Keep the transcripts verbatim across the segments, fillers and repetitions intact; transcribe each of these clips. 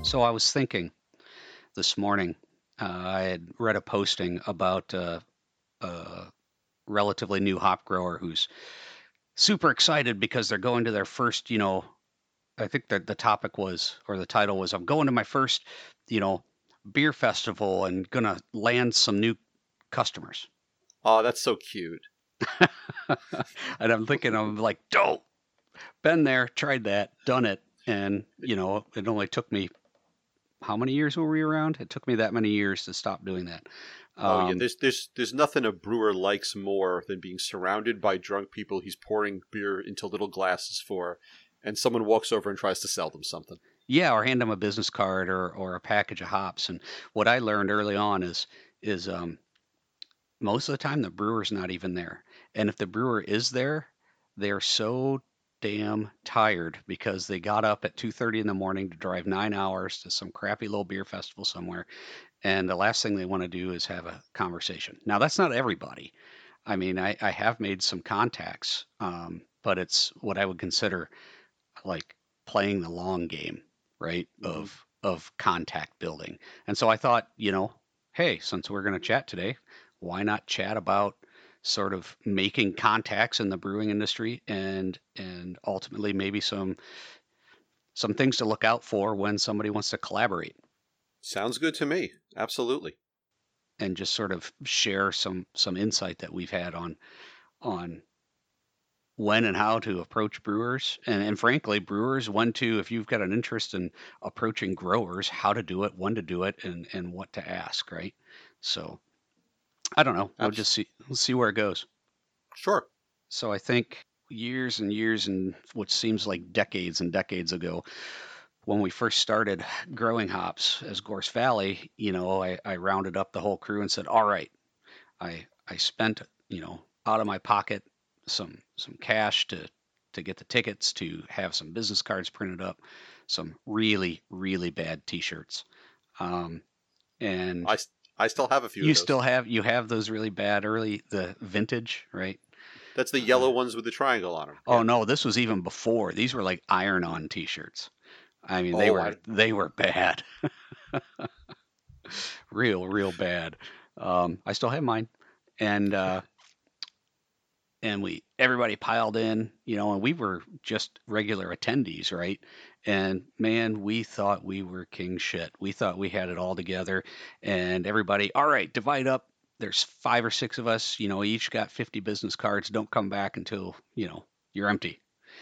So I was thinking this morning, uh, I had read a posting about uh, a relatively new hop grower who's super excited because they're going to their first, you know, I think that the topic was, or the title was, I'm going to my first, you know, beer festival and gonna land some new customers. Oh, that's so cute. And I'm thinking, I'm like, dope, been there, tried that, done it. And, you know, it only took me, how many years were we around? It took me that many years to stop doing that. Oh yeah, Um, there's there's there's nothing a brewer likes more than being surrounded by drunk people he's pouring beer into little glasses for, and someone walks over and tries to sell them something. Yeah, or hand them a business card or or a package of hops. And what I learned early on is is um, most of the time the brewer's not even there. And if the brewer is there, they're so damn tired because they got up at two thirty in the morning to drive nine hours to some crappy little beer festival somewhere. And the last thing they want to do is have a conversation. Now, that's not everybody. I mean, I, I have made some contacts, um, but it's what I would consider like playing the long game, right? hmm Of of contact building. And so I thought, you know, hey, since we're going to chat today, why not chat about sort of making contacts in the brewing industry and and ultimately maybe some some things to look out for when somebody wants to collaborate Sounds good to me. Absolutely. and just sort of share some some insight that we've had on on when and how to approach brewers and, and frankly brewers when to if you've got an interest in approaching growers how to do it when to do it and and what to ask, right? So I don't know, we'll Abs- just see we'll see where it goes. sure. So I think years and years and what seems like decades and decades ago when we first started growing hops as Gorse Valley, you know, I, I rounded up the whole crew and said, all right, I I spent, you know, out of my pocket some some cash to to get the tickets, to have some business cards printed up, some really really bad T-shirts, um, and I s- I still have a few of you those. still have you have those really bad early the vintage, right? That's the Uh, yellow ones with the triangle on them. oh Yeah. no, this was even before. These were like iron-on T-shirts. I mean, they Oh, were I they were bad, real real bad. Um, I still have mine, and uh, and we everybody piled in, you know, and we were just regular attendees, right? And man, we thought we were king shit. We thought we had it all together, and everybody, all right, divide up. There's five or six of us, you know, each got fifty business cards. Don't come back until, you know, you're empty,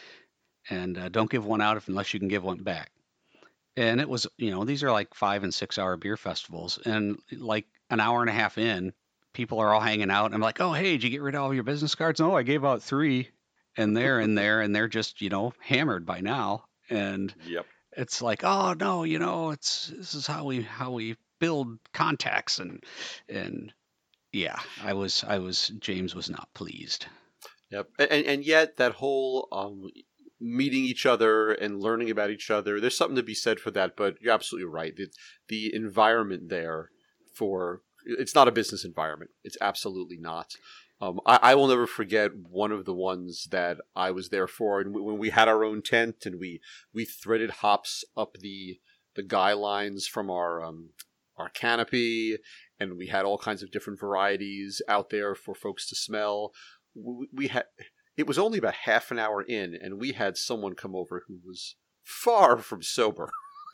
and uh, don't give one out if unless you can give one back. And it was, you know, these are like five and six hour beer festivals. And like an hour and a half in, people are all hanging out. And I'm like, oh, hey, did you get rid of all your business cards? No, I gave out three. And they're in there and they're just, you know, hammered by now. And yep. it's like, oh no, you know, it's this is how we how we build contacts and and yeah, I was I was James was not pleased. Yep. And and yet that whole um meeting each other and learning about each other, there's something to be said for that, but you're absolutely right. The, the environment there for it's not a business environment. It's absolutely not. Um, I, I will never forget one of the ones that I was there for, and when we had our own tent and we we threaded hops up the the guy lines from our um, our canopy, and we had all kinds of different varieties out there for folks to smell. We, we had it was only about half an hour in, and we had someone come over who was far from sober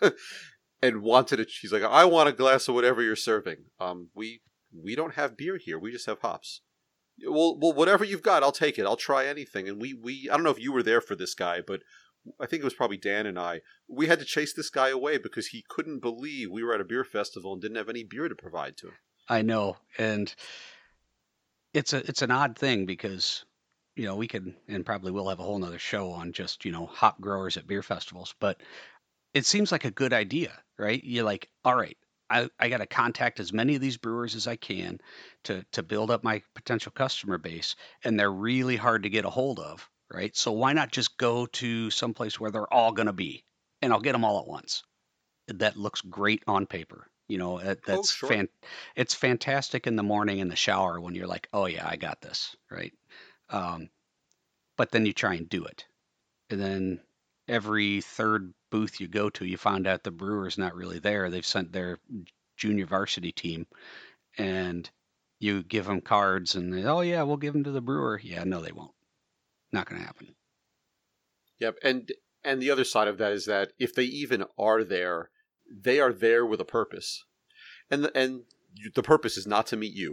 and wanted it. She's like, "I want a glass of whatever you're serving." Um, we we don't have beer here. We just have hops. Well, well, whatever you've got, I'll take it. I'll try anything. And we we I don't know if you were there for this guy, but I think it was probably Dan and I. We had to chase this guy away because he couldn't believe we were at a beer festival and didn't have any beer to provide to him. I know. And it's a it's an odd thing because you know we could and probably will have a whole nother show on just you know hop growers at beer festivals, but it seems like a good idea, right? You're like, all right, I, I got to contact as many of these brewers as I can to to build up my potential customer base, and they're really hard to get a hold of, right? So why not just go to someplace where they're all going to be, and I'll get them all at once. That looks great on paper. You know, that, Oh, that's sure. fan, it's fantastic in the morning in the shower when you're like, oh yeah, I got this, right? Um, but then you try and do it, and then every third booth you go to, you find out the brewer's not really there. They've sent their junior varsity team, and you give them cards, and they, oh yeah, we'll give them to the brewer. Yeah, no, they won't. Not going to happen. Yep, and and the other side of that is that if they even are there, they are there with a purpose, and the, and the purpose is not to meet you.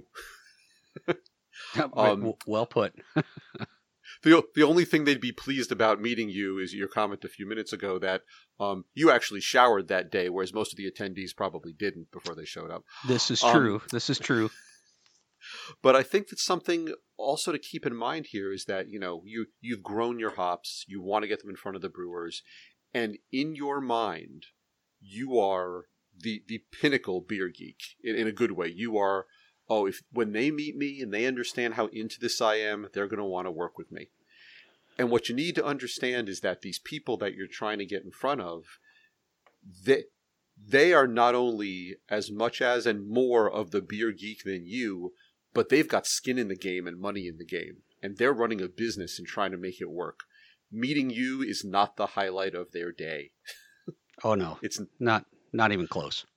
um, well put. the the only thing they'd be pleased about meeting you is your comment a few minutes ago that um, you actually showered that day, whereas most of the attendees probably didn't before they showed up. This is Um, true. This is true. But I think that something also to keep in mind here is that, you know, you, you've grown your hops, you want to get them in front of the brewers, and in your mind, you are the, the pinnacle beer geek in, in a good way. You are, oh, if when they meet me and they understand how into this I am, they're going to want to work with me. And what you need to understand is that these people that you're trying to get in front of, they, they are not only as much as and more of the beer geek than you, but they've got skin in the game and money in the game, and they're running a business and trying to make it work. Meeting you is not the highlight of their day. Oh no, it's not not even close.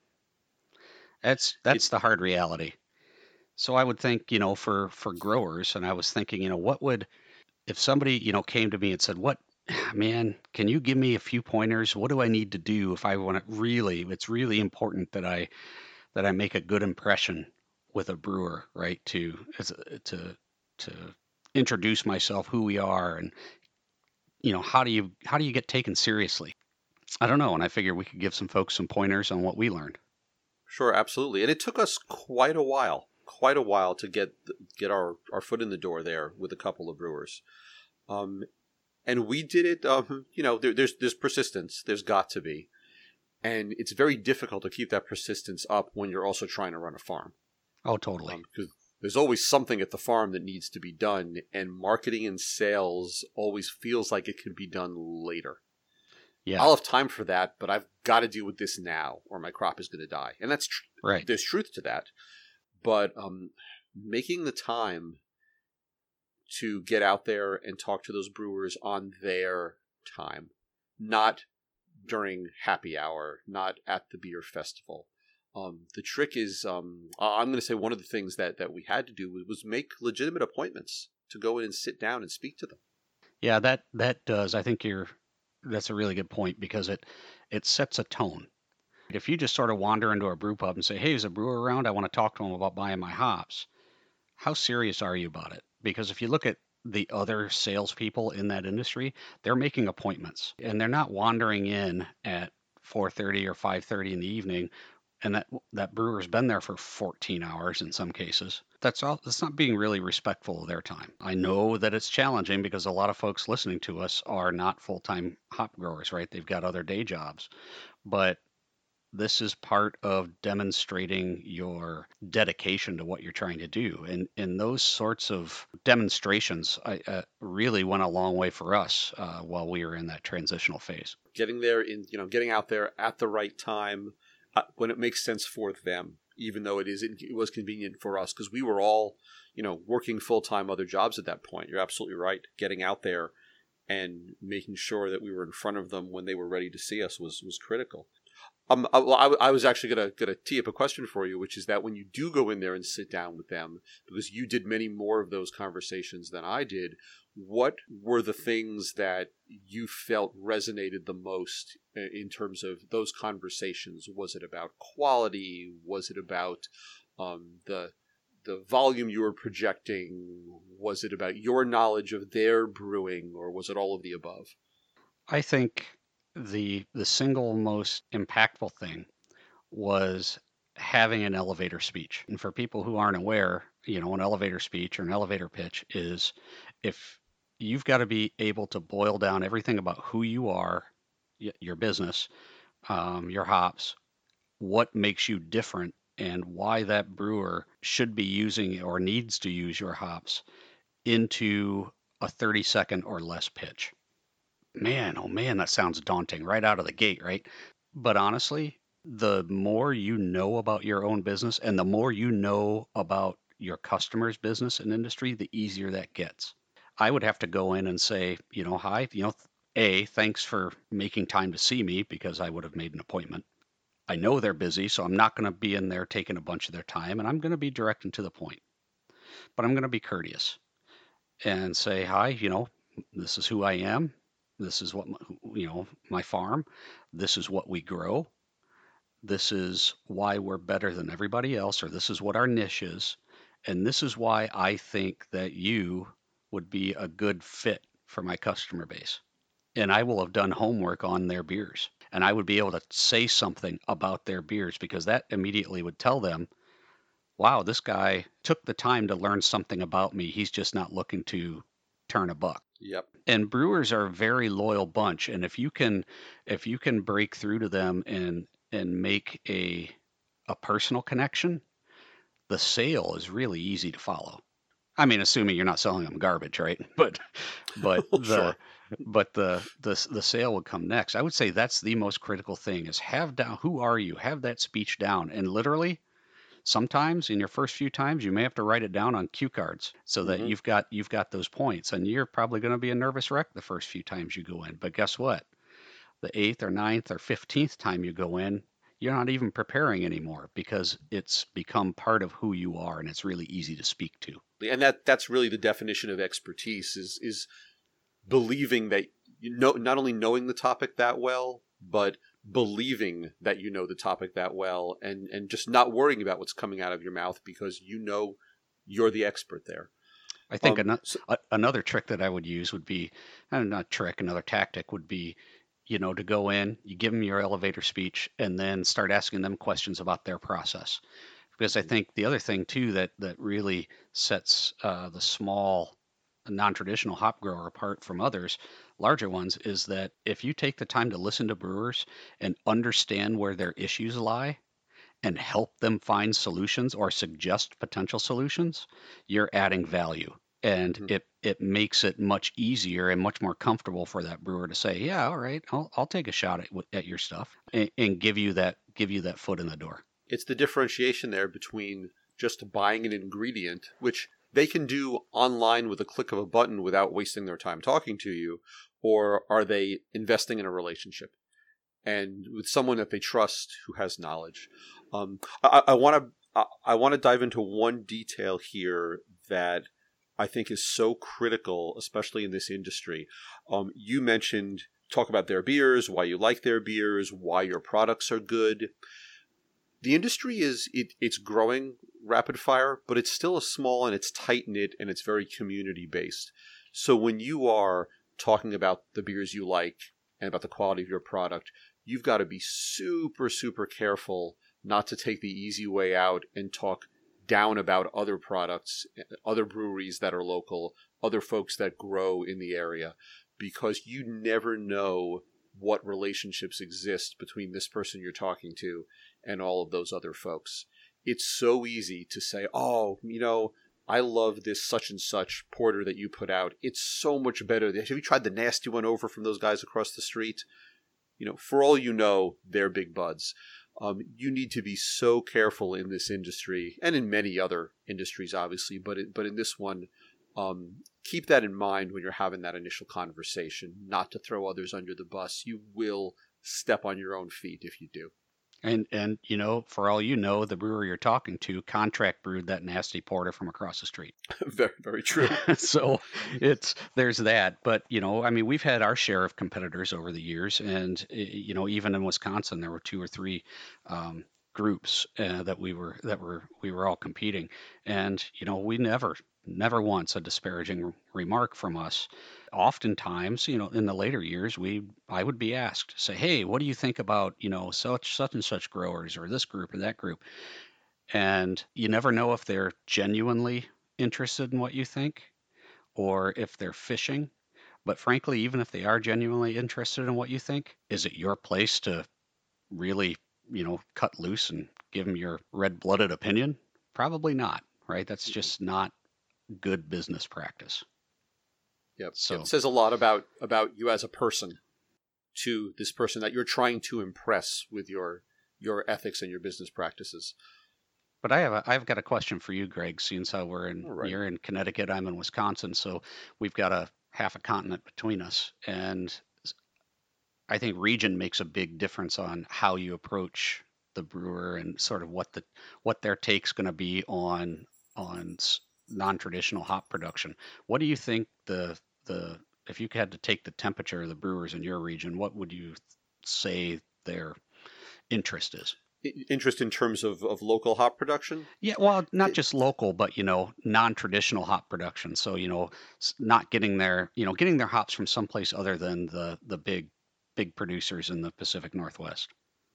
That's that's it, the hard reality. So I would think, you know, for for growers, and I was thinking, you know, what would if somebody, you know, came to me and said, "What, man, can you give me a few pointers? What do I need to do if I want to really? It's really important that I that I make a good impression with a brewer, right? To as a, to to introduce myself, who we are, and you know, how do you how do you get taken seriously? I don't know, and I figured we could give some folks some pointers on what we learned. Sure, absolutely. And it took us quite a while, quite a while to get get our, our foot in the door there with a couple of brewers. Um, and we did it, um, you know, there, there's there's persistence. There's got to be. And it's very difficult to keep that persistence up when you're also trying to run a farm. Oh, totally. Because um, there's always something at the farm that needs to be done, and marketing and sales always feels like it can be done later. Yeah. I'll have time for that, but I've got to deal with this now, or my crop is going to die. And that's tr- right. There's truth to that. But um, making the time to get out there and talk to those brewers on their time, not during happy hour, not at the beer festival. Um, the trick is, um, I'm going to say one of the things that, that we had to do was, was make legitimate appointments to go in and sit down and speak to them. Yeah, that that does. I think you're that's a really good point because it it sets a tone. If you just sort of wander into a brew pub and say, "Hey, is a brewer around? I want to talk to him about buying my hops." How serious are you about it? Because if you look at the other salespeople in that industry, they're making appointments and they're not wandering in at four thirty or five thirty in the evening, and that that brewer's been there for fourteen hours in some cases. That's all. That's not being really respectful of their time. I know that it's challenging because a lot of folks listening to us are not full-time hop growers, right? They've got other day jobs, but this is part of demonstrating your dedication to what you're trying to do. And and those sorts of demonstrations I, uh, really went a long way for us uh, while we were in that transitional phase. Getting there in, you know, getting out there at the right time uh, when it makes sense for them, even though it is it was convenient for us because we were all, you know, working full-time other jobs at that point. You're absolutely right. Getting out there and making sure that we were in front of them when they were ready to see us was was critical. Um, I, well, I, I was actually gonna gonna tee up a question for you, which is that when you do go in there and sit down with them, because you did many more of those conversations than I did, what were the things that you felt resonated the most in terms of those conversations? Was it about quality? Was it about um, the the volume you were projecting? Was it about your knowledge of their brewing, or was it all of the above? I think the the single most impactful thing was having an elevator speech. And for people who aren't aware, you know, an elevator speech or an elevator pitch is if you've got to be able to boil down everything about who you are, your business, um, your hops, what makes you different, and why that brewer should be using or needs to use your hops into a thirty second or less pitch. Man, oh man, that sounds daunting right out of the gate, right? But honestly, the more you know about your own business and the more you know about your customer's business and industry, the easier that gets. I would have to go in and say, you know, hi, you know, A, thanks for making time to see me because I would have made an appointment. I know they're busy, so I'm not going to be in there taking a bunch of their time, and I'm going to be direct and to the point. But I'm going to be courteous and say, hi, you know, this is who I am. This is what, my, you know, my farm. This is what we grow. This is why we're better than everybody else, or this is what our niche is. And this is why I think that you would be a good fit for my customer base. And I will have done homework on their beers. And I would be able to say something about their beers because that immediately would tell them, wow, this guy took the time to learn something about me. He's just not looking to turn a buck. Yep. And brewers are a very loyal bunch. And if you can if you can break through to them and and make a a personal connection, the sale is really easy to follow. I mean, assuming you're not selling them garbage, right? But but the Sure. but the the the sale would come next. I would say that's the most critical thing is have down who are you? Have that speech down. And literally sometimes in your first few times you may have to write it down on cue cards so that Hmm. you've got you've got those points and you're probably going to be a nervous wreck the first few times you go in. But guess what? The eighth or ninth or fifteenth time you go in, you're not even preparing anymore because it's become part of who you are and it's really easy to speak to. And that that's really the definition of expertise is is believing that you know, not only knowing the topic that well, but believing that you know the topic that well, and and just not worrying about what's coming out of your mouth because you know you're the expert there. I think Um, ano- so, a- another trick that I would use would be, and not trick, another tactic would be, you know, to go in, you give them your elevator speech, and then start asking them questions about their process. Because I think the other thing too that that really sets uh, the small non-traditional hop grower apart from others, larger ones, is that if you take the time to listen to brewers and understand where their issues lie and help them find solutions or suggest potential solutions, you're adding value. And mhm. it it makes it much easier and much more comfortable for that brewer to say, yeah, all right, I'll I'll take a shot at at your stuff and, and give you that give you that foot in the door. It's the differentiation there between just buying an ingredient, which they can do online with a click of a button without wasting their time talking to you, or are they investing in a relationship and with someone that they trust who has knowledge. Um, I want to I, I want to dive into one detail here that I think is so critical, especially in this industry. Um, you mentioned talk about their beers, why you like their beers, why your products are good. The industry is it, it's growing rapid fire, but it's still a small and it's tight knit and it's very community based. So when you are talking about the beers you like and about the quality of your product, you've got to be super super careful not to take the easy way out and talk down about other products, other breweries that are local, other folks that grow in the area, because you never know what relationships exist between this person you're talking to and all of those other folks. It's so easy to say, oh, you know, I love this such and such porter that you put out. It's so much better. Have you tried the nasty one over from those guys across the street? You know, for all you know, they're big buds. Um, you need to be so careful in this industry and in many other industries, obviously, but it, but in this one, um, keep that in mind when you're having that initial conversation. Not to throw others under the bus. You will step on your own feet if you do. And and you know, for all you know, the brewer you're talking to contract brewed that nasty porter from across the street. Very, very true. So it's there's that. But you know, I mean, we've had our share of competitors over the years, and eh, you know, even in Wisconsin, there were two or three um, groups uh, that we were that were we were all competing, and you know, we never never once a disparaging remark from us. Oftentimes, you know, in the later years, we I would be asked, say, hey, what do you think about, you know, such such and such growers or this group or that group? And you never know if they're genuinely interested in what you think or if they're fishing. But frankly, even if they are genuinely interested in what you think, is it your place to really, you know, cut loose and give them your red-blooded opinion? Probably not, right? That's just not good business practice. Yep. Yep. It So, says a lot about about you as a person to this person that you're trying to impress with your your ethics and your business practices. but I have a, I've got a question for you, Greg. Since how we're in All right. you're in Connecticut, I'm in Wisconsin, so we've got a half a continent between us. And I think region makes a big difference on how you approach the brewer and sort of what the what their take's going to be on on s- non-traditional hop production. What do you think the the if you had to take the temperature of the brewers in your region, what would you say their interest is? I- interest in terms of, of local hop production. Yeah, well, not It, just local, but you know, non-traditional hop production. So, you know, s- not getting their, you know, getting their hops from someplace other than the the big big producers in the Pacific Northwest.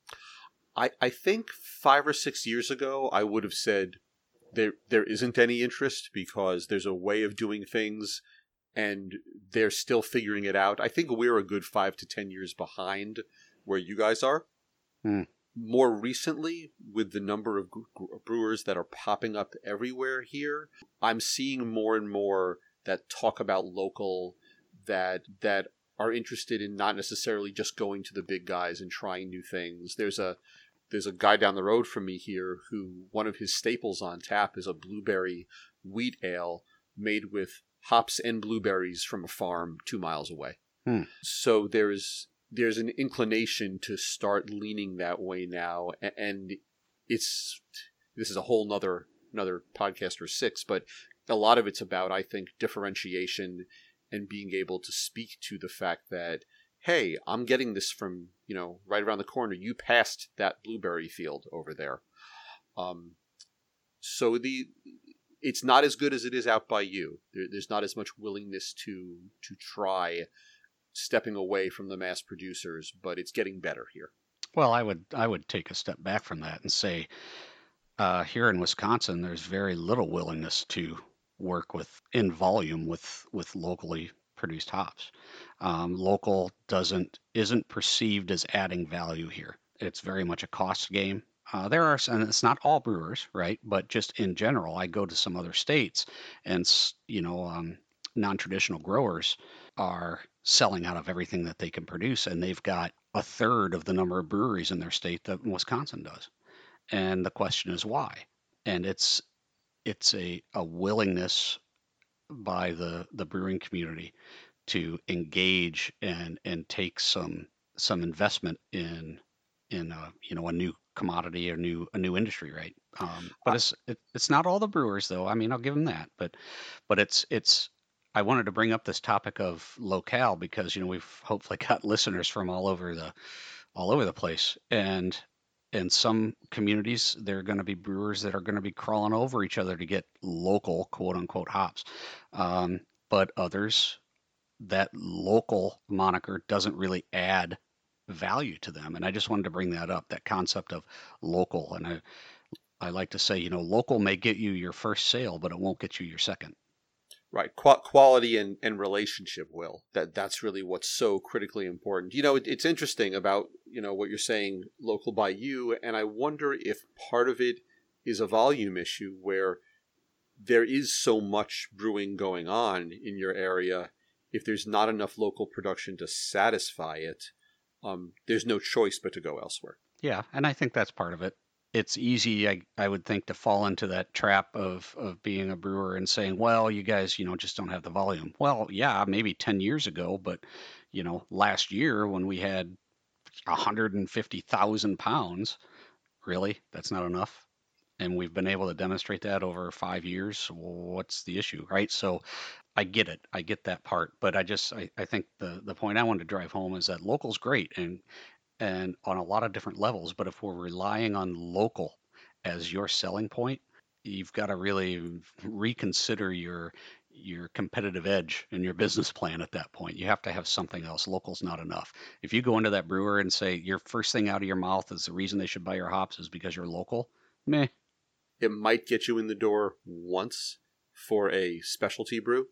I, I think five or six years ago, I would have said there there isn't any interest because there's a way of doing things and they're still figuring it out. I think we're a good five to ten years behind where you guys are. Hmm. More recently, with the number of brewers that are popping up everywhere here, I'm seeing more and more that talk about local, that that are interested in not necessarily just going to the big guys and trying new things. There's a there's a guy down the road from me here who one of his staples on tap is a blueberry wheat ale made with hops and blueberries from a farm two miles away. Hmm. So there's there's an inclination to start leaning that way now, and it's this is a whole nother another podcast or six, but a lot of it's about, I think, differentiation and being able to speak to the fact that, hey, I'm getting this from, you know, right around the corner. You passed that blueberry field over there. Um, so the it's not as good as it is out by you. There, there's not as much willingness to to try stepping away from the mass producers, but it's getting better here. Well, I would I would take a step back from that and say, uh, here in Wisconsin, there's very little willingness to work with in volume with with locally produced hops. Um, local doesn't isn't perceived as adding value here. It's very much a cost game. Uh, there are, and it's not all brewers, right? But just in general, I go to some other states, and s- you know, um, non-traditional growers are selling out of everything that they can produce, and they've got a third of the number of breweries in their state that Wisconsin does. And the question is why? And it's it's a, a willingness by the, the brewing community to engage and and take some some investment in in a, you know, a new commodity or new a new industry, right? Um, but I, it's it, it's not all the brewers though. I mean, I'll give them that, but but it's it's I wanted to bring up this topic of locale because you know we've hopefully got listeners from all over the all over the place. And in some communities, there are going to be brewers that are going to be crawling over each other to get local quote unquote hops. Um, but others, that local moniker doesn't really add value to them. And I just wanted to bring that up, that concept of local. And I, I like to say, you know, local may get you your first sale, but it won't get you your second. right, Qu- quality and, and relationship will. That that's really what's so critically important. You know, it, it's interesting about, you know, what you're saying, local by you, and I wonder if part of it is a volume issue where there is so much brewing going on in your area. If there's not enough local production to satisfy it, um, there's no choice but to go elsewhere. Yeah, and I think that's part of it. It's easy, I, I would think, to fall into that trap of, of being a brewer and saying, well, you guys, you know, just don't have the volume. Well, yeah, maybe ten years ago, but, you know, last year when we had one hundred fifty thousand pounds, really, that's not enough. And we've been able to demonstrate that over five years. What's the issue, right? So I get it. I get that part. But I just, I, I think the, the point I wanted to drive home is that local's great. And and on a lot of different levels. But if we're relying on local as your selling point, you've got to really reconsider your your competitive edge in your business plan at that point. You have to have something else. Local's not enough. If you go into that brewer and say your first thing out of your mouth is the reason they should buy your hops is because you're local, meh. It might get you in the door once for a specialty brew.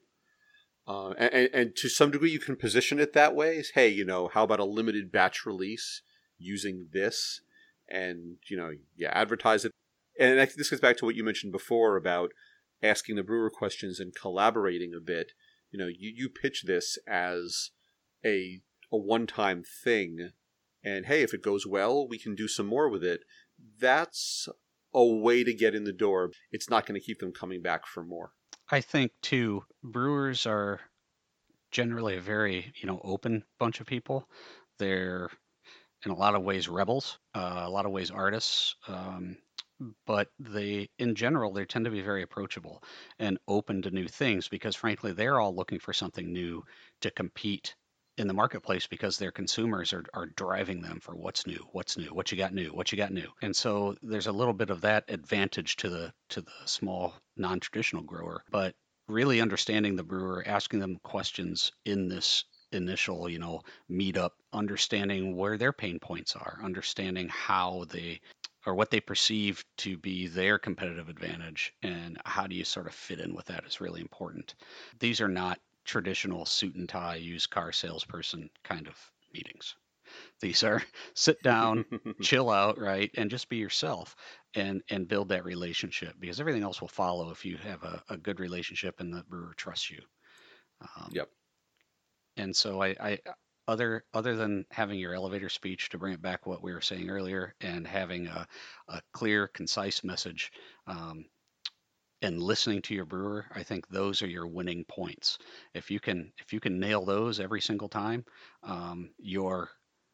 Uh, and, and to some degree, you can position it that way. Hey, you know, how about a limited batch release using this? And, you know, yeah, advertise it. And this goes back to what you mentioned before about asking the brewer questions and collaborating a bit. You know, you, you pitch this as a, a one-time thing. And, hey, if it goes well, we can do some more with it. That's a way to get in the door. It's not going to keep them coming back for more. I think too, brewers are generally a very, you know, open bunch of people. They're in a lot of ways rebels, uh, a lot of ways artists, um, but they, in general, they tend to be very approachable and open to new things because, frankly, they're all looking for something new to compete in the marketplace because their consumers are, are driving them for what's new, what's new, what you got new, what you got new. And so there's a little bit of that advantage to the to the small non-traditional grower, but really understanding the brewer, asking them questions in this initial, you know, meetup, understanding where their pain points are, understanding how they or what they perceive to be their competitive advantage, and how do you sort of fit in with that is really important. These are not traditional suit and tie used car salesperson kind of meetings. These are sit down, chill out, right, and just be yourself and and build that relationship because everything else will follow if you have a, a good relationship and the brewer trusts you. Um, Yep. and so I, I other other than having your elevator speech to bring it back what we were saying earlier and having a, a clear, concise message, um, and listening to your brewer, I think those are your winning points. If you can if you can nail those every single time, um, your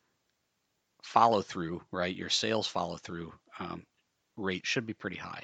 follow through, right, your sales follow through um, rate should be pretty high.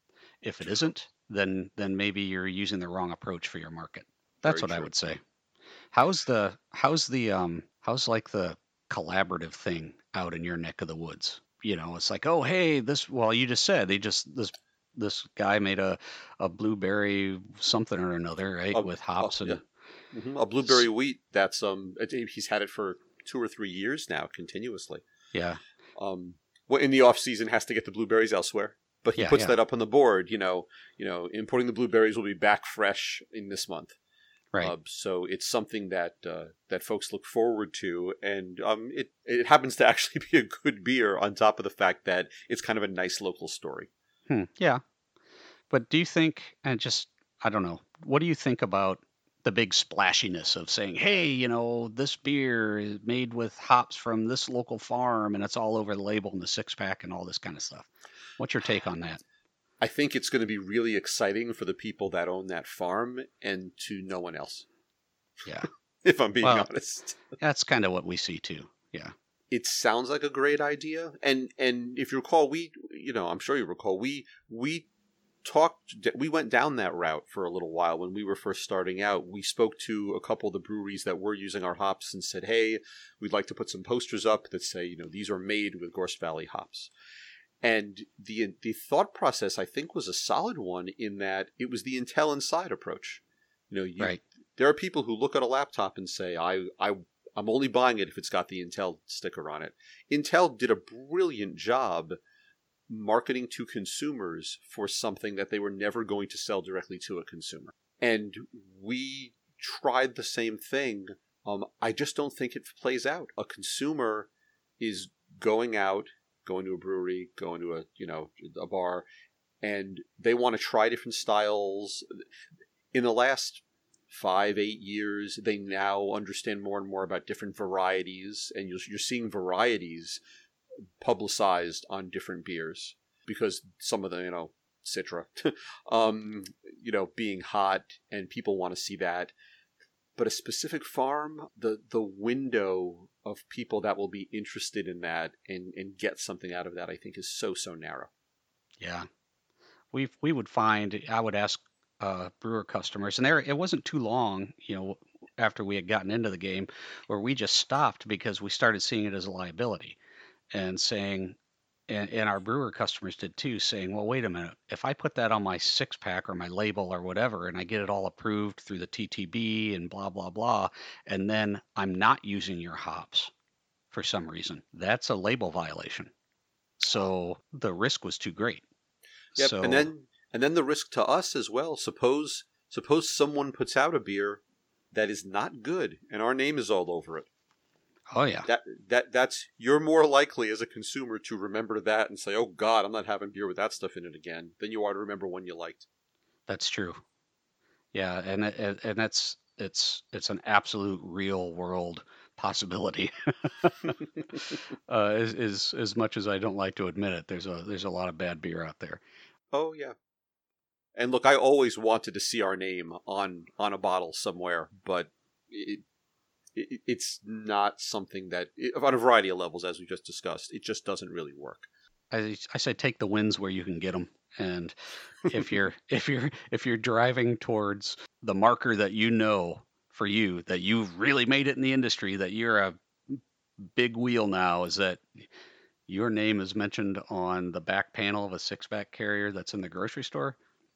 If it isn't, then then maybe you're using the wrong approach for your market. That's Very what I true. would say. How's the how's the um how's like the collaborative thing out in your neck of the woods? You know, it's like, oh hey, this well, you just said they just this this guy made a a blueberry something or another, right, Uh, with uh, hops yeah. and hmm A blueberry s- wheat. That's um. it- He's had it for two or three years now, continuously. yeah, Um. Well, in the off season, has to get the blueberries elsewhere, but he yeah, puts yeah, that up on the board. You know. You know, importing the blueberries will be back fresh in this month. right. Uh, so it's something that uh, that folks look forward to, and um, it it happens to actually be a good beer on top of the fact that it's kind of a nice local story. Hmm, yeah. But do you think, and just, I don't know, what do you think about the big splashiness of saying, hey, you know, this beer is made with hops from this local farm and it's all over the label and the six pack and all this kind of stuff? What's your take on that? I think it's going to be really exciting for the people that own that farm and to no one else, Yeah. if I'm being Well, honest. that's kind of what we see too. Yeah. It sounds like a great idea, and and if you recall, we you know I'm sure you recall we we talked we went down that route for a little while when we were first starting out. We spoke to a couple of the breweries that were using our hops and said, hey, we'd like to put some posters up that say, you know, these are made with Gorse Valley hops. And the the thought process, I think, was a solid one in that it was the Intel Inside approach. You know, you Right. there are people who look at a laptop and say, I I I'm only buying it if it's got the Intel sticker on it. Intel did a brilliant job marketing to consumers for something that they were never going to sell directly to a consumer. And we tried the same thing. Um, I just don't think it plays out. A consumer is going out, going to a brewery, going to a you know a bar, and they want to try different styles. In the last five, eight years, they now understand more and more about different varieties, and you're, you're seeing varieties publicized on different beers because some of the you know Citra, um, you know, being hot, and people want to see that. But a specific farm, the the window of people that will be interested in that and and get something out of that, I think, is so so narrow. Yeah. We we would find, I would ask uh, brewer customers, and there it wasn't too long, you know, after we had gotten into the game, where we just stopped because we started seeing it as a liability and saying, and, and our brewer customers did too, saying, well, wait a minute, if I put that on my six pack or my label or whatever, and I get it all approved through the T T B and blah, blah, blah, and then I'm not using your hops for some reason, that's a label violation. So the risk was too great. Yep, and So, then and then the risk to us as well. Suppose suppose someone puts out a beer that is not good and our name is all over it. oh yeah, That that that's you're more likely as a consumer to remember that and say, "Oh God, I'm not having beer with that stuff in it again," than you are to remember one you liked. that's true. Yeah, and it- and, and that's it's it's an absolute real world possibility. uh, as, as as much as I don't like to admit it, there's a there's a lot of bad beer out there. Oh yeah. And look, I always wanted to see our name on on a bottle somewhere, but it it, it's not something that, on a variety of levels, as we just discussed, it just doesn't really work. I I say take the wins where you can get them, and if you're if you're if you're driving towards the marker that you know for you that you've really made it in the industry, that you're a big wheel now, is that your name is mentioned on the back panel of a six-pack carrier that's in the grocery store.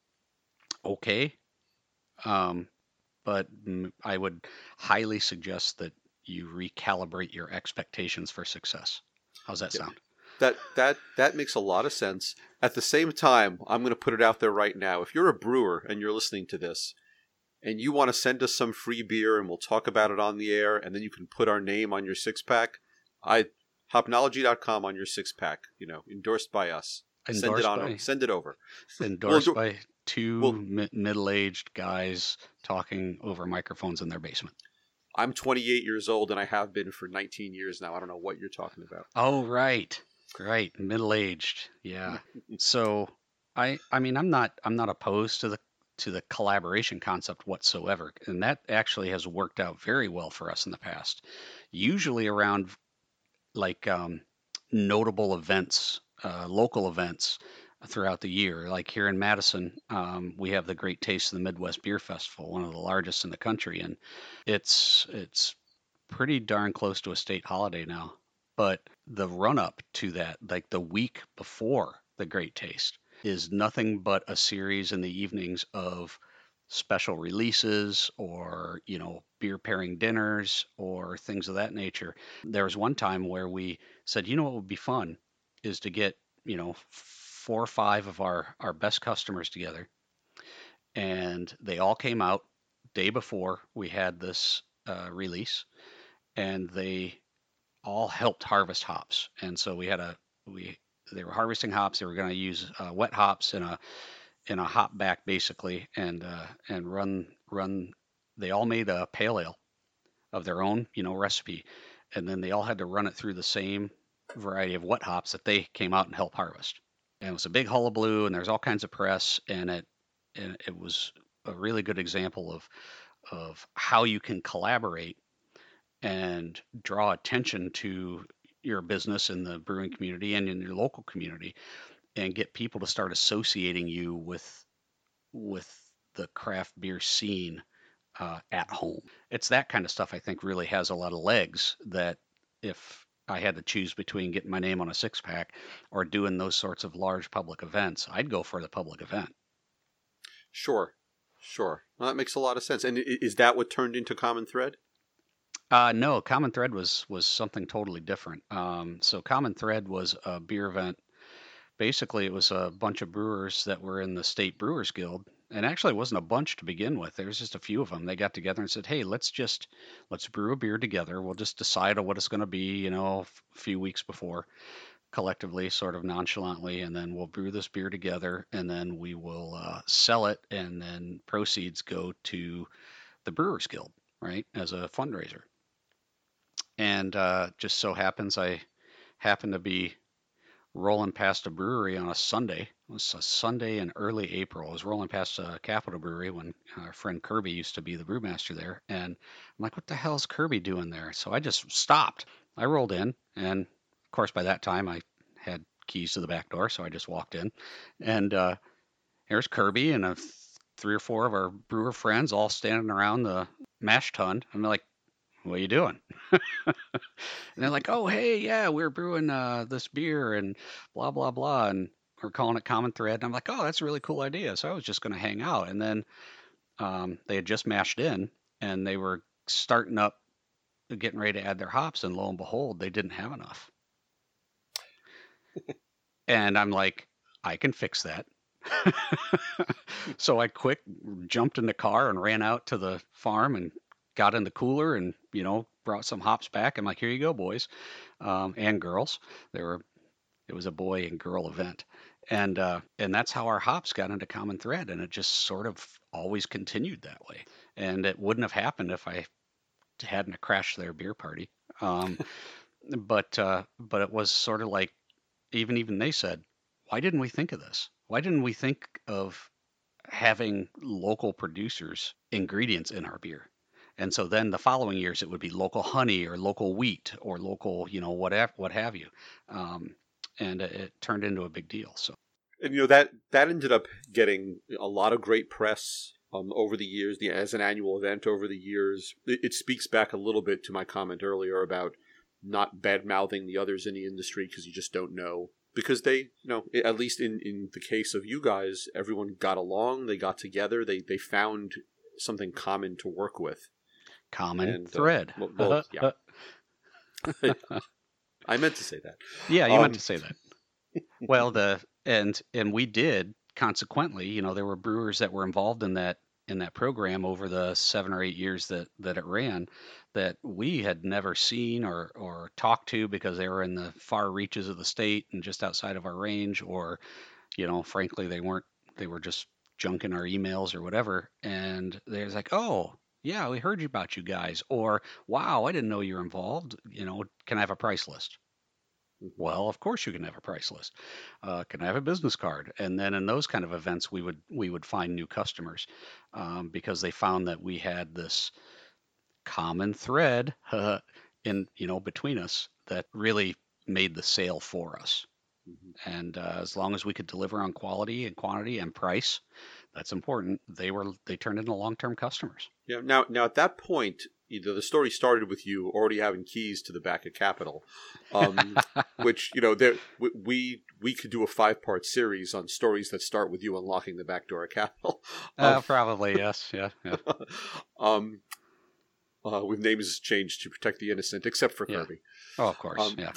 Okay, um, but mm, I would highly suggest that you recalibrate your expectations for success. How's that Yeah, sound? that that that makes a lot of sense. At the same time, I'm going to put it out there right now. If you're a brewer and you're listening to this, and you want to send us some free beer, and we'll talk about it on the air, and then you can put our name on your six pack, I hopnology dot com on your six pack. You know, endorsed by us. Send it Endorsed on. by Send it over. We'll endorsed endor- by two Well, mi- middle-aged guys talking over microphones in their basement. I'm twenty-eight years old, and I have been for nineteen years now. I don't know what you're talking about. Oh, right. Right. Middle-aged. Yeah. So I I mean I'm not I'm not opposed to the to the collaboration concept whatsoever. And that actually has worked out very well for us in the past. Usually around like um, notable events, uh, local events throughout the year. Like here in Madison, um, we have the Great Taste of the Midwest Beer Festival, one of the largest in the country, and it's it's pretty darn close to a state holiday now. But the run up to that, like the week before the Great Taste, is nothing but a series in the evenings of special releases or, you know, beer pairing dinners or things of that nature. There was one time where we said, you know, what would be fun is to get, you know, four or five of our, our best customers together, and they all came out day before we had this uh, release, and they all helped harvest hops. And so we had a we they were harvesting hops. They were going to use uh, wet hops in a in a hop back basically, and uh, and run run. They all made a pale ale of their own, you know, recipe, and then they all had to run it through the same variety of wet hops that they came out and helped harvest. And it was a big hullabaloo, and there's all kinds of press, and it and it was a really good example of of how you can collaborate and draw attention to your business in the brewing community and in your local community, and get people to start associating you with with the craft beer scene uh, at home. It's that kind of stuff I think really has a lot of legs, that if I had to choose between getting my name on a six pack or doing those sorts of large public events, I'd go for the public event. Sure, sure. Well, that makes a lot of sense. And i- is that what turned into Common Thread? Uh, no, Common Thread was was something totally different. Um, so Common Thread was a beer event. Basically, it was a bunch of brewers that were in the State Brewers Guild, and actually it wasn't a bunch to begin with. There was just a few of them. They got together and said, "Hey, let's just let's brew a beer together. We'll just decide on what it's going to be, you know, a few weeks before, collectively, sort of nonchalantly, and then we'll brew this beer together, and then we will uh, sell it, and then proceeds go to the Brewers Guild, right, as a fundraiser." And uh, just so happens I happened to be rolling past a brewery on a Sunday. It was a Sunday in early April. I was rolling past a Capitol Brewery when our friend Kirby used to be the brewmaster there. And I'm like, what the hell is Kirby doing there? So I just stopped. I rolled in. And of course, by that time, I had keys to the back door. So I just walked in. And uh, here's Kirby and a th- three or four of our brewer friends all standing around the mash tun. I'm like, what are you doing? And they're like, "Oh, hey, yeah, we're brewing uh, this beer and blah blah blah, and we're calling it Common Thread." And I'm like, "Oh, that's a really cool idea." So I was just going to hang out, and then um, they had just mashed in, and they were starting up, getting ready to add their hops, and lo and behold, they didn't have enough. And I'm like, "I can fix that." So I quick jumped in the car and ran out to the farm and got in the cooler and, you know, brought some hops back. I'm like, "Here you go, boys um, and girls." There were It was a boy and girl event, and uh, and that's how our hops got into Common Thread, and it just sort of always continued that way. And it wouldn't have happened if I hadn't crashed their beer party. Um, but uh, but it was sort of like even even they said, why didn't we think of this? Why didn't we think of having local producers ingredients in our beer? And so then the following years it would be local honey or local wheat or local, you know, whatever, what have you. Um, and it, it turned into a big deal. So And you know that that ended up getting a lot of great press um, over the years, the, as an annual event over the years. It, it speaks back a little bit to my comment earlier about not bad mouthing the others in the industry because you just don't know. Because they, you know, at least in, in the case of you guys, everyone got along, they got together, they they found something common to work with. common And uh, thread. well, well, yeah, I meant to say that. Yeah, you meant Um, to say that. Well, the and and we did consequently, you know, there were brewers that were involved in that in that program over the seven or eight years that that it ran that we had never seen or or talked to because they were in the far reaches of the state and just outside of our range, or you know, frankly, they weren't, they were just junking our emails or whatever. And they're like, oh, yeah, we heard you about you guys. Or, wow, I didn't know you were involved. You know, can I have a price list? Well, of course you can have a price list. Uh, can I have a business card? And then in those kind of events, we would we would find new customers um, because they found that we had this common thread in you know between us that really made the sale for us. mhm. And uh, as long as we could deliver on quality and quantity and price, that's important. They were they turned into long-term customers. Yeah. Now, now at that point, either the story started with you already having keys to the back of Capital, um, which you know there we we we could do a five part series on stories that start with you unlocking the back door of Capital. Um, Uh, probably yes, yeah, yeah, um, uh, with names changed to protect the innocent, except for yeah. Kirby. Oh, of course, Um, yeah.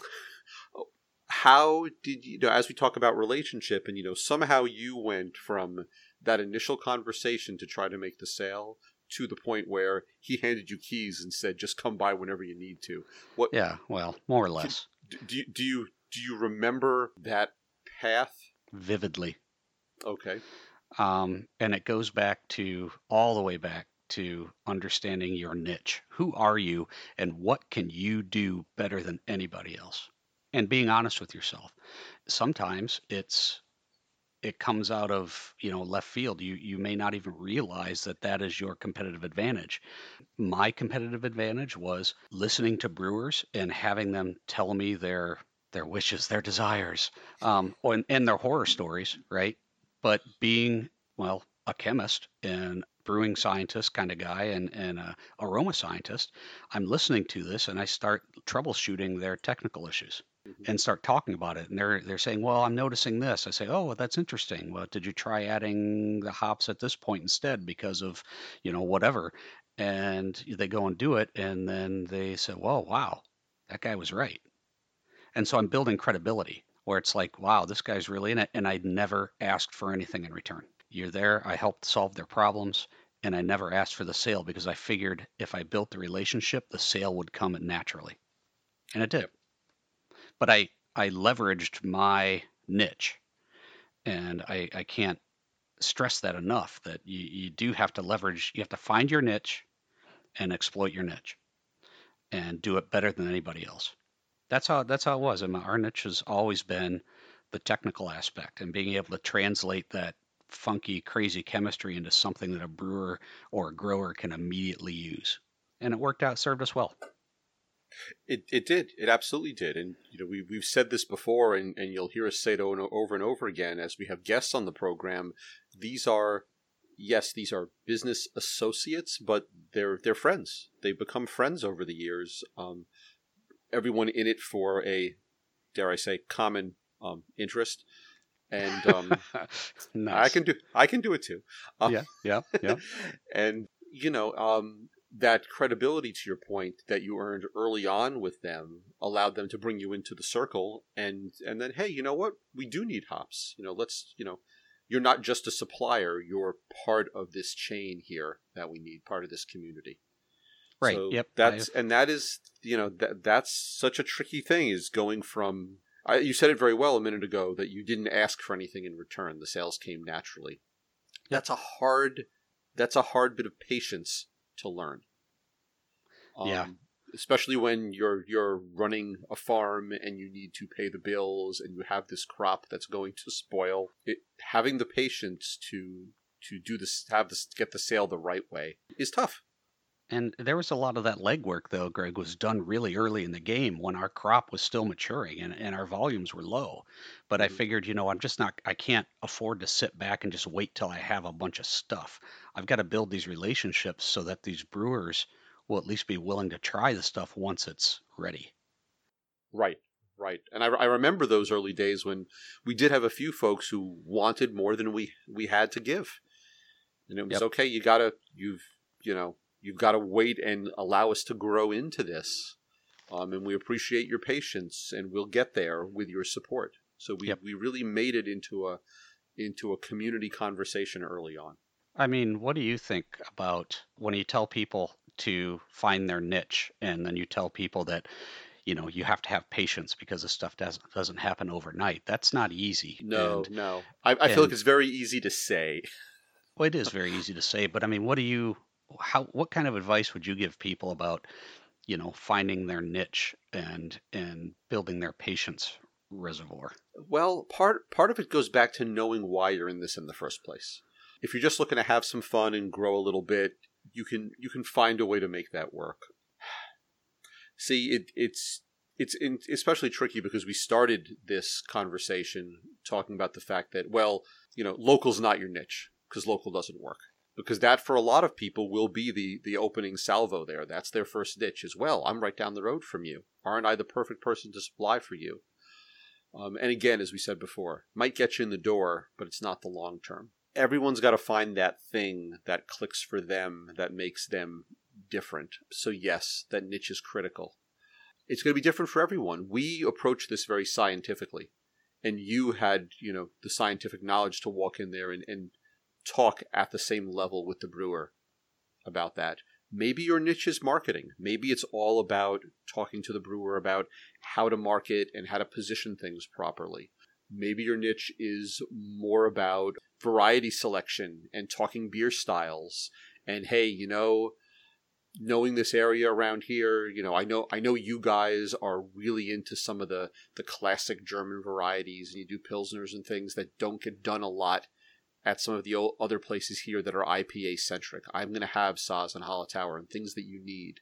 how did you, you know, as we talk about relationship, and you know, somehow you went from that initial conversation to try to make the sale to the point where he handed you keys and said, "Just come by whenever you need to." What Yeah, well, more or can, less, do you do you do you remember that path? vividly. Okay. Um, and it goes back to all the way back to understanding your niche. Who are you, and what can you do better than anybody else? And being honest with yourself. Sometimes it's it comes out of you know left field. You you may not even realize that that is your competitive advantage. My competitive advantage was listening to brewers and having them tell me their their wishes, their desires, um, and, and their horror stories, right? But being, well, a chemist and brewing scientist kind of guy and, and a aroma scientist, I'm listening to this and I start troubleshooting their technical issues Mhm. and start talking about it. And they're they're saying, well, I'm noticing this. I say, oh, well, that's interesting. Well, did you try adding the hops at this point instead because of, you know, whatever? And they go and do it, and then they say, whoa, wow, that guy was right. And so I'm building credibility where it's like, wow, this guy's really in it. And I never asked for anything in return. You're there, I helped solve their problems, and I never asked for the sale because I figured if I built the relationship, the sale would come naturally. And it did. Yep. But I, I leveraged my niche, and I, I can't stress that enough that you, you do have to leverage, you have to find your niche and exploit your niche and do it better than anybody else. That's how that's how it was. I mean, our niche has always been the technical aspect and being able to translate that funky, crazy chemistry into something that a brewer or a grower can immediately use. And it worked out, served us well. It it did. It absolutely did. And you know, we we've said this before, and, and you'll hear us say it over and over again as we have guests on the program. These are, yes, these are business associates, but they're they're friends. They've become friends over the years. Um, everyone in it for a, dare I say, common um, interest. And um, I Nice. can do I can do it too. Uh, Yeah, yeah, yeah. and you know, um, that credibility, to your point, that you earned early on with them allowed them to bring you into the circle, and and then, hey, you know what? We do need hops. You know, let's, you know, you're not just a supplier, you're part of this chain here that we need, part of this community. Right. So Yep. that's, I've and that is, you know, that that's such a tricky thing, is going from, I, you said it very well a minute ago, that you didn't ask for anything in return. The sales came naturally. yep. That's a hard, that's a hard bit of patience to learn. Yeah. Um, especially when you're you're running a farm and you need to pay the bills and you have this crop that's going to spoil. It, having the patience to to do this, have this, get the sale the right way is tough. And there was a lot of that legwork, though, Greg, was done really early in the game when our crop was still maturing and, and our volumes were low. But I Hmm. figured, you know, I'm just not, I can't afford to sit back and just wait till I have a bunch of stuff. I've got to build these relationships so that these brewers will at least be willing to try the stuff once it's ready. Right, right. And I, I remember those early days when we did have a few folks who wanted more than we we had to give, and it was Yep. okay. You gotta, you've, you know, you've got to wait and allow us to grow into this. Um, and we appreciate your patience, and we'll get there with your support. So we Yep. we really made it into a into a community conversation early on. I mean, what do you think about when you tell people to find their niche and then you tell people that, you know, you have to have patience because this stuff doesn't doesn't happen overnight. That's not easy. No, And no. I, I feel like and it's very easy to say. well, it is very easy to say, but I mean, what do you how what kind of advice would you give people about, you know, finding their niche and and building their patience reservoir? Well, part part of it goes back to knowing why you're in this in the first place. If you're just looking to have some fun and grow a little bit, you can you can find a way to make that work. See, it it's it's in, especially tricky because we started this conversation talking about the fact that, well, you know, local's not your niche because local doesn't work. Because that for a lot of people will be the the opening salvo there. That's their first niche as well. I'm right down the road from you. Aren't I the perfect person to supply for you? Um, and again, as we said before, might get you in the door, but it's not the long term. Everyone's got to find that thing that clicks for them, that makes them different. So yes, that niche is critical. It's going to be different for everyone. We approach this very scientifically, and you had, you know, the scientific knowledge to walk in there and, and talk at the same level with the brewer about that. Maybe your niche is marketing. Maybe it's all about talking to the brewer about how to market and how to position things properly. Maybe your niche is more about variety selection and talking beer styles. And hey, you know, knowing this area around here, you know, I know I know you guys are really into some of the the classic German varieties, and you do pilsners and things that don't get done a lot at some of the other places here that are I P A centric. I'm going to have Saaz and Hallertauer and things that you need.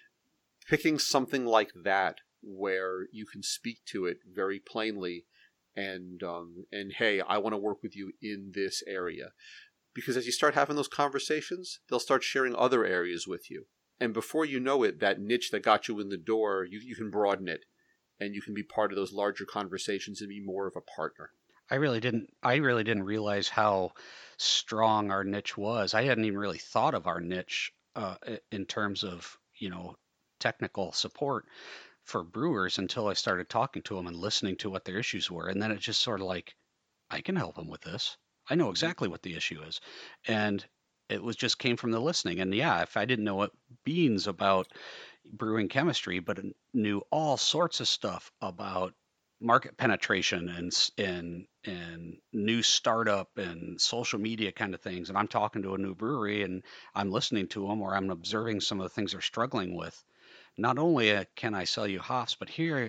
Picking something like that where you can speak to it very plainly and um, and hey, I want to work with you in this area. Because as you start having those conversations, they'll start sharing other areas with you. And before you know it, that niche that got you in the door, you, you can broaden it and you can be part of those larger conversations and be more of a partner. I really didn't I really didn't realize how strong our niche was. I hadn't even really thought of our niche uh, i- in terms of, you know, technical support for brewers until I started talking to them and listening to what their issues were. And then it just sort of like, I can help them with this. I know Mm-hmm. exactly what the issue is. And it was just came from the listening. And yeah, if I didn't know what beans about brewing chemistry, but knew all sorts of stuff about market penetration and s- and and new startup and social media kind of things. And I'm talking to a new brewery and I'm listening to them or I'm observing some of the things they're struggling with. Not only uh, can I sell you hops, but here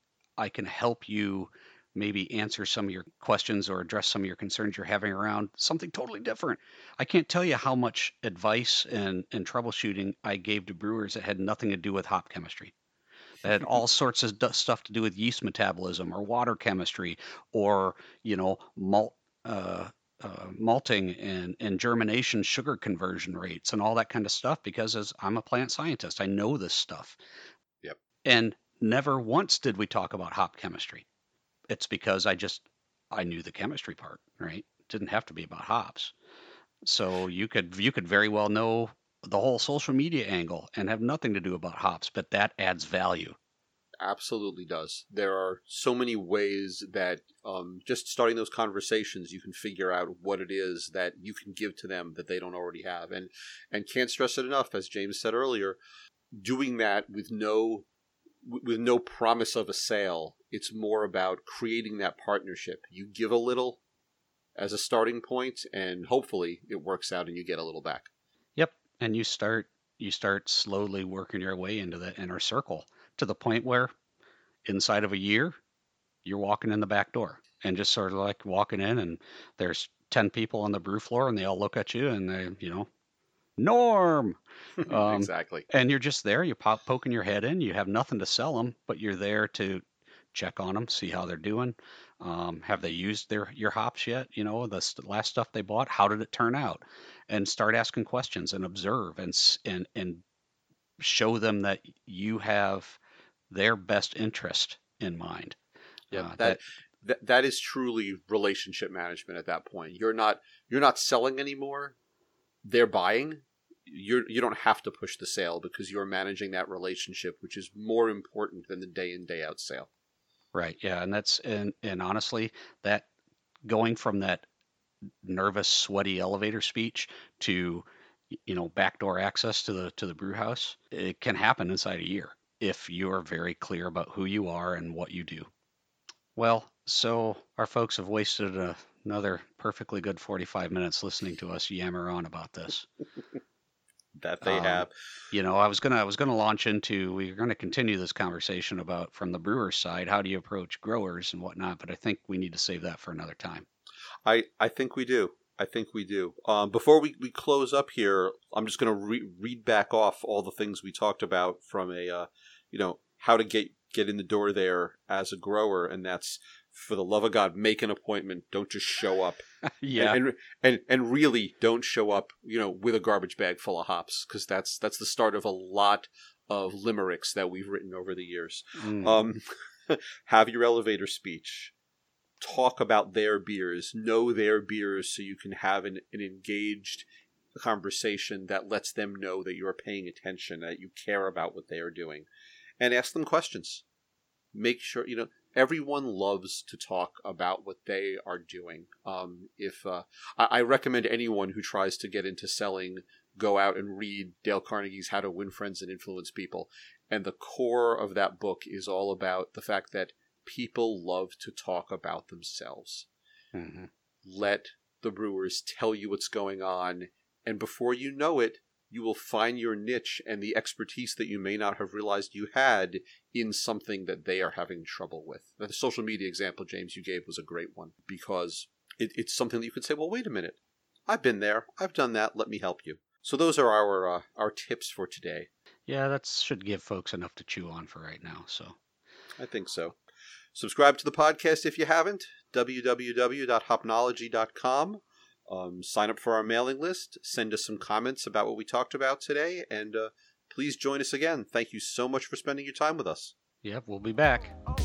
I can help you maybe answer some of your questions or address some of your concerns you're having around something totally different. I can't tell you how much advice and, and troubleshooting I gave to brewers that had nothing to do with hop chemistry. That had all sorts of du- stuff to do with yeast metabolism or water chemistry or, you know, malt uh, uh, malting and, and germination sugar conversion rates and all that kind of stuff because as I'm a plant scientist, I know this stuff. Yep. And never once did we talk about hop chemistry. It's because I just I knew the chemistry part, right? It didn't have to be about hops. So you could you could very well know the whole social media angle and have nothing to do about hops, but that adds value. Absolutely does. There are so many ways that um, just starting those conversations, you can figure out what it is that you can give to them that they don't already have, and and can't stress it enough. As James said earlier, doing that with no with no promise of a sale. It's more about creating that partnership. You give a little as a starting point, and hopefully it works out and you get a little back. Yep, and you start you start slowly working your way into the inner circle to the point where inside of a year you're walking in the back door and just sort of like walking in and there's ten people on the brew floor and they all look at you and they, you know, Norm. Um, Exactly. and you're just there, you're pop, poking your head in, you have nothing to sell them, but you're there to check on them, see how they're doing. Um, have they used their your hops yet? You know, the st- last stuff they bought, how did it turn out? And start asking questions and observe and s- and and show them that you have their best interest in mind. Yep. Uh, That that that that is truly relationship management at that point. You're not you're not selling anymore. They're buying. You're you don't have to push the sale because you're managing that relationship, which is more important than the day in day out sale. right, yeah, and that's and and honestly, that going from that nervous, sweaty elevator speech to you know backdoor access to the to the brew house, it can happen inside a year if you are very clear about who you are and what you do. Well, so our folks have wasted a, another perfectly good forty-five minutes listening to us yammer on about this. That they Um, have. you know, I was gonna I was gonna launch into we are gonna continue this conversation about from the brewer's side, how do you approach growers and whatnot, but I think we need to save that for another time. I, I think we do. I think we do. Um, before we, we close up here, I'm just going to re- read back off all the things we talked about from a, uh, you know, how to get, get in the door there as a grower. And that's, for the love of God, make an appointment. Don't just show up. Yeah. And, and, and, and really don't show up, you know, with a garbage bag full of hops, because that's, that's the start of a lot of limericks that we've written over the years. Mm. Um, have your elevator speech. Talk about their beers, know their beers, so you can have an, an engaged conversation that lets them know that you're paying attention, that you care about what they are doing, and ask them questions. Make sure, you know, everyone loves to talk about what they are doing. Um, if uh, I, I recommend anyone who tries to get into selling, go out and read Dale Carnegie's How to Win Friends and Influence People. And the core of that book is all about the fact that people love to talk about themselves. Mm-hmm. Let the brewers tell you what's going on, and before you know it, you will find your niche and the expertise that you may not have realized you had in something that they are having trouble with. The social media example, James, you gave was a great one, because it, it's something that you could say, well, wait a minute. I've been there. I've done that. Let me help you. So those are our uh, our tips for today. Yeah, that should give folks enough to chew on for right now. So I think so. Subscribe to the podcast if you haven't, w w w dot hopnology dot com. Um, sign up for our mailing list. Send us some comments about what we talked about today. And uh, please join us again. Thank you so much for spending your time with us. yep, we'll be back.